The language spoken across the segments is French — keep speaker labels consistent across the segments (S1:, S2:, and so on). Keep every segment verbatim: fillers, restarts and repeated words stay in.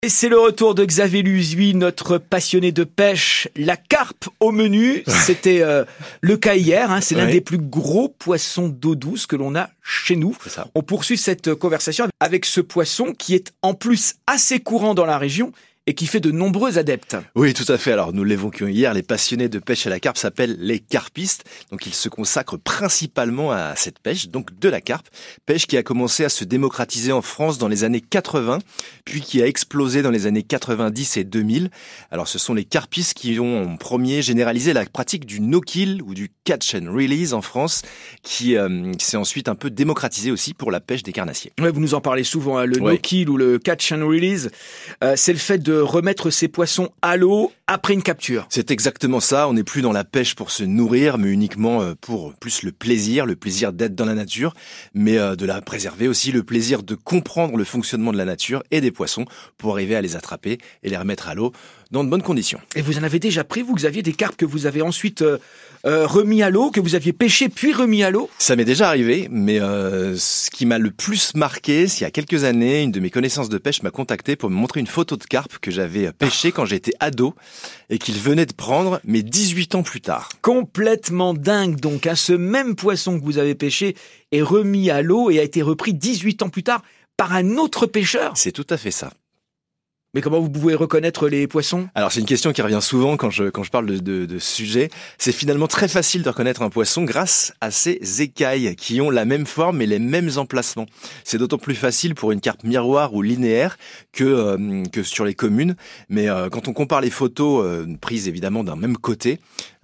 S1: Et c'est le retour de Xavier Luzuy, notre passionné de pêche. La carpe au menu, c'était euh, le cas hier. Hein, c'est l'un
S2: oui.
S1: des plus gros poissons d'eau douce que l'on a chez nous.
S2: C'est ça.
S1: On poursuit cette conversation avec ce poisson qui est en plus assez courant dans la région et qui fait de nombreux adeptes.
S2: Oui, tout à fait. Alors, nous l'évoquions hier, les passionnés de pêche à la carpe s'appellent les carpistes. Donc, ils se consacrent principalement à cette pêche, donc de la carpe. Pêche qui a commencé à se démocratiser en France dans les années quatre-vingts, puis qui a explosé dans les années quatre-vingt-dix et deux mille. Alors, ce sont les carpistes qui ont en premier généralisé la pratique du no-kill ou du catch and release en France, qui, euh, qui s'est ensuite un peu démocratisé aussi pour la pêche des carnassiers.
S1: Ouais, vous nous en parlez souvent, hein, le
S2: Oui.
S1: no-kill ou le catch and release. Euh, c'est le fait de remettre ces poissons à l'eau après une capture.
S2: C'est exactement ça, on n'est plus dans la pêche pour se nourrir, mais uniquement pour plus le plaisir, le plaisir d'être dans la nature, mais de la préserver aussi, le plaisir de comprendre le fonctionnement de la nature et des poissons pour arriver à les attraper et les remettre à l'eau dans de bonnes conditions.
S1: Et vous en avez déjà pris, vous, Xavier, des carpes que vous avez ensuite euh, euh, remis à l'eau, que vous aviez pêché puis remis à l'eau?
S2: Ça m'est déjà arrivé, mais euh, ce qui m'a le plus marqué, c'est il y a quelques années, une de mes connaissances de pêche m'a contacté pour me montrer une photo de carpe que j'avais pêché quand j'étais ado et qu'il venait de prendre, mais dix-huit ans plus tard.
S1: Complètement dingue donc, hein, ce même poisson que vous avez pêché est remis à l'eau et a été repris dix-huit ans plus tard par un autre pêcheur.
S2: C'est tout à fait ça.
S1: Mais comment vous pouvez reconnaître les poissons?
S2: Alors c'est une question qui revient souvent quand je quand je parle de, de, de ce sujet. C'est finalement très facile de reconnaître un poisson grâce à ses écailles qui ont la même forme et les mêmes emplacements. C'est d'autant plus facile pour une carpe miroir ou linéaire que euh, que sur les communes. Mais euh, quand on compare les photos euh, prises évidemment d'un même côté,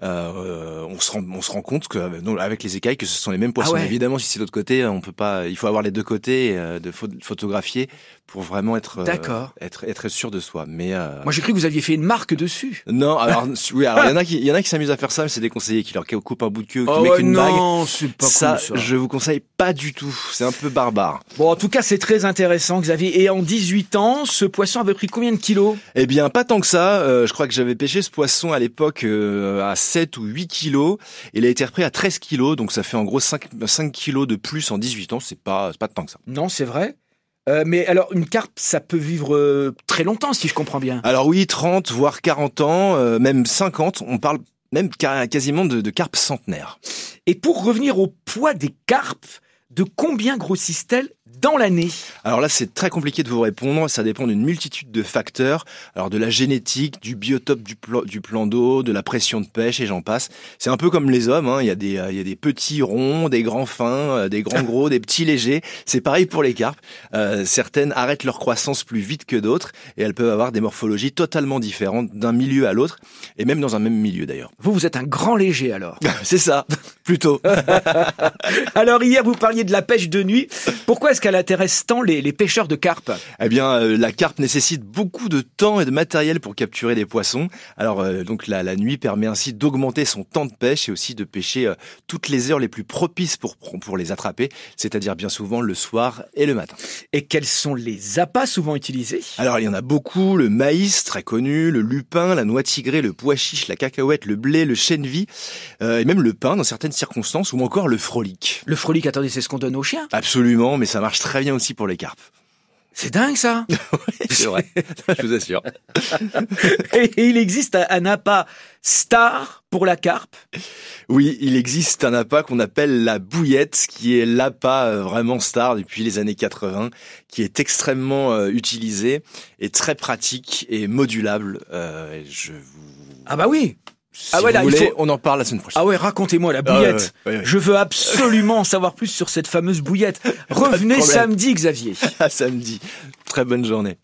S2: euh, on se rend on se rend compte que avec les écailles que ce sont les mêmes poissons.
S1: Ah ouais.
S2: Évidemment, si c'est l'autre côté, on peut pas. Il faut avoir les deux côtés euh, de pho- photographier pour vraiment être euh,
S1: D'accord.
S2: être être sûr de soi. Mais euh...
S1: Moi j'ai cru que vous aviez fait une marque dessus.
S2: non, alors oui, alors il y en a qui il y en a qui s'amusent à faire ça, mais c'est déconseillé, qui leur coupent un bout de queue, qui
S1: Oh
S2: mettent
S1: ouais,
S2: une bague.
S1: non, c'est pas
S2: Ça,
S1: cool ça.
S2: je vous conseille pas du tout. C'est un peu barbare.
S1: Bon, en tout cas, c'est très intéressant, Xavier. Et en dix-huit ans, ce poisson avait pris combien de kilos?
S2: Eh bien, pas tant que ça. Euh, je crois que j'avais pêché ce poisson à l'époque euh, à sept ou huit kilos. Il a été repris à treize kilos, donc ça fait en gros cinq, cinq kilos de plus en dix-huit ans. C'est pas, c'est pas tant que ça.
S1: Non, c'est vrai. Euh, mais alors, une carpe, ça peut vivre euh, très longtemps, si je comprends bien.
S2: Alors oui, trente, voire quarante ans, euh, même cinquante. On parle même quasiment de, de carpe centenaire.
S1: Et pour revenir au poids des carpes, de combien grossissent-elles dans l'année?
S2: Alors là, c'est très compliqué de vous répondre. Ça dépend d'une multitude de facteurs. Alors de la génétique, du biotope du, pla- du plan d'eau, de la pression de pêche et j'en passe. C'est un peu comme les hommes. Hein. Il y a des, euh, il y a des petits ronds, des grands fins, euh, des grands gros, des petits légers. C'est pareil pour les carpes. Euh, certaines arrêtent leur croissance plus vite que d'autres et elles peuvent avoir des morphologies totalement différentes d'un milieu à l'autre et même dans un même milieu d'ailleurs.
S1: Vous, vous êtes un grand léger alors.
S2: C'est ça, plutôt.
S1: Alors hier, vous parliez de la pêche de nuit. Pourquoi est-ce qu'elle intéresse tant les, les pêcheurs de carpes?
S2: Eh bien, euh, la carpe nécessite beaucoup de temps et de matériel pour capturer des poissons. Alors, euh, donc la, la nuit permet ainsi d'augmenter son temps de pêche et aussi de pêcher euh, toutes les heures les plus propices pour pour les attraper, c'est-à-dire bien souvent le soir et le matin.
S1: Et quels sont les appâts souvent utilisés?
S2: Alors, il y en a beaucoup, le maïs, très connu, le lupin, la noix tigrée, le pois chiche, la cacahuète, le blé, le chènevis, euh, et même le pain dans certaines circonstances, ou encore le frolic.
S1: Le frolic, attendez, c'est ce qu'on donne aux chiens?
S2: Absolument, mais ça marche très bien aussi pour les carpes.
S1: C'est dingue ça.
S2: Oui, c'est vrai, je vous assure.
S1: Et il existe un appât star pour la carpe?
S2: Oui, il existe un appât qu'on appelle la bouillette, qui est l'appât vraiment star depuis les années quatre-vingts, qui est extrêmement euh, utilisé et très pratique et modulable. Euh, je vous...
S1: Ah bah oui.
S2: Si
S1: ah ouais,
S2: vous
S1: là,
S2: voulez,
S1: il faut...
S2: on en parle la semaine prochaine.
S1: Ah ouais, racontez-moi la bouillette.
S2: Ah ouais, ouais, ouais.
S1: Je veux absolument en savoir plus sur cette fameuse bouillette. Revenez samedi, Xavier.
S2: À samedi. Très bonne journée.